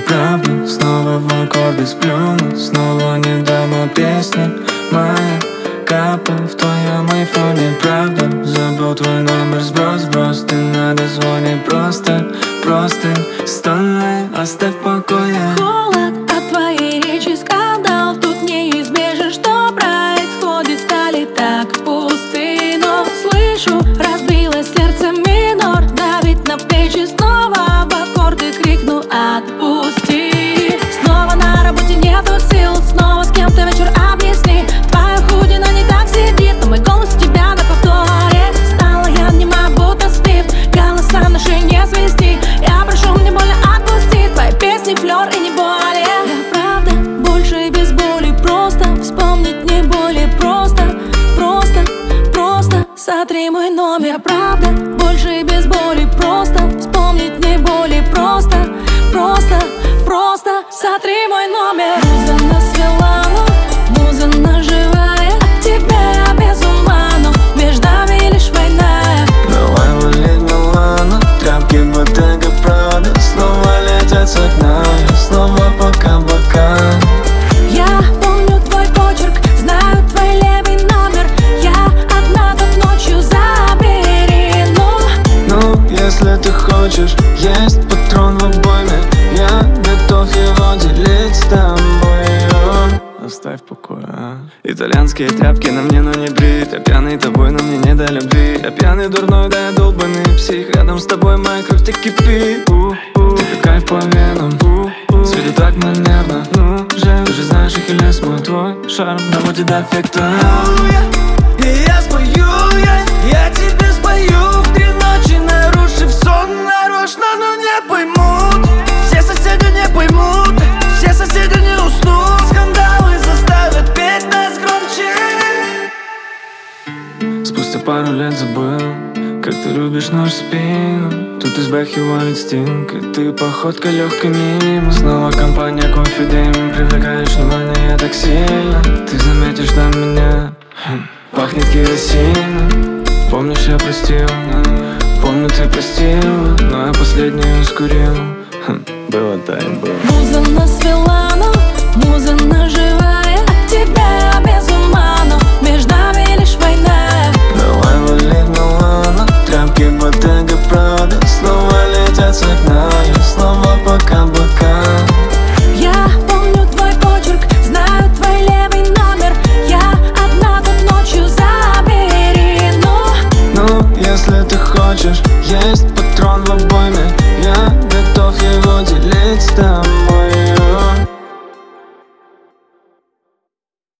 правду. Снова в аккорды сплюну, снова не дам песни. Моя капа в твоем айфоне, правда. Забыл твой номер, сброс, ты на дозвоне. Просто стонай, оставь в покое. Холод от твоей речи, скандал, тут неизбежно, что происходит. Стали так пусты, но слышу, разбилось сердце минор. Давит на плечи, снова в аккорды крикну: отпусти. Снова на работе нету сил, снова с кем-то вечер объясни. Твоя худина не так сидит, но мой голос у тебя на повторе. Стала я нема, будто свифт, голоса наши не свести. Я прошу, мне больно, отпусти твои песни, флёр и не более. Я правда больше и без боли, просто вспомнить не более просто сотри мой номер. Я правда больше и без боли, просто вспомнить не более просто сотри мой номер. Муза нас свела, но муза наживая. От тебя я без ума, но между нами лишь война. Давай валить Милану, тряпки Bottega Prada. Снова летят с окна, снова по каблукам. Я помню твой почерк, знаю твой левый номер. Я одна тут ночью, забери, Ну, если ты хочешь, есть патрон в обойме. Я готов его делить с тобой. Оставь в покое, Итальянские тряпки на мне, но не брит. Я пьяный тобой, но мне не до любви. Я пьяный, дурной, да я долбанный псих. Рядом с тобой моя кровь, ты кипит. Ты как кайф по венам, с виду так манерно. Ты же знаешь, Ахиллес мой, твой шарм доводит до эффекта. Я спою, я тебе спою в 3 ночи, нарушив сон нарочно, но не поймут. Все соседи не поймут, все соседи не уснут. Скандалы заставят петь нас громче. Спустя пару лет забыл, как ты любишь нашу спину. Тут из бэхи валит стинг, и ты походка легкой мимо. Снова компания, кофе, дым, привлекаешь внимание я так сильно. Ты заметишь там меня, пахнет керосином. Помнишь, я простил, помню, ты простила, но я последнюю ускурил. Было, да и было. Муза нас свела, но муза наживая. От тебя я без ума, но между нами лишь война. Давай валить Милану, тряпки Bottega Prada. Снова летят с окна, снова по каблукам. Я помню твой почерк, знаю твой левый номер. Я одна тут ночью, забери, Ну, если ты хочешь, есть патрон в обойме. Я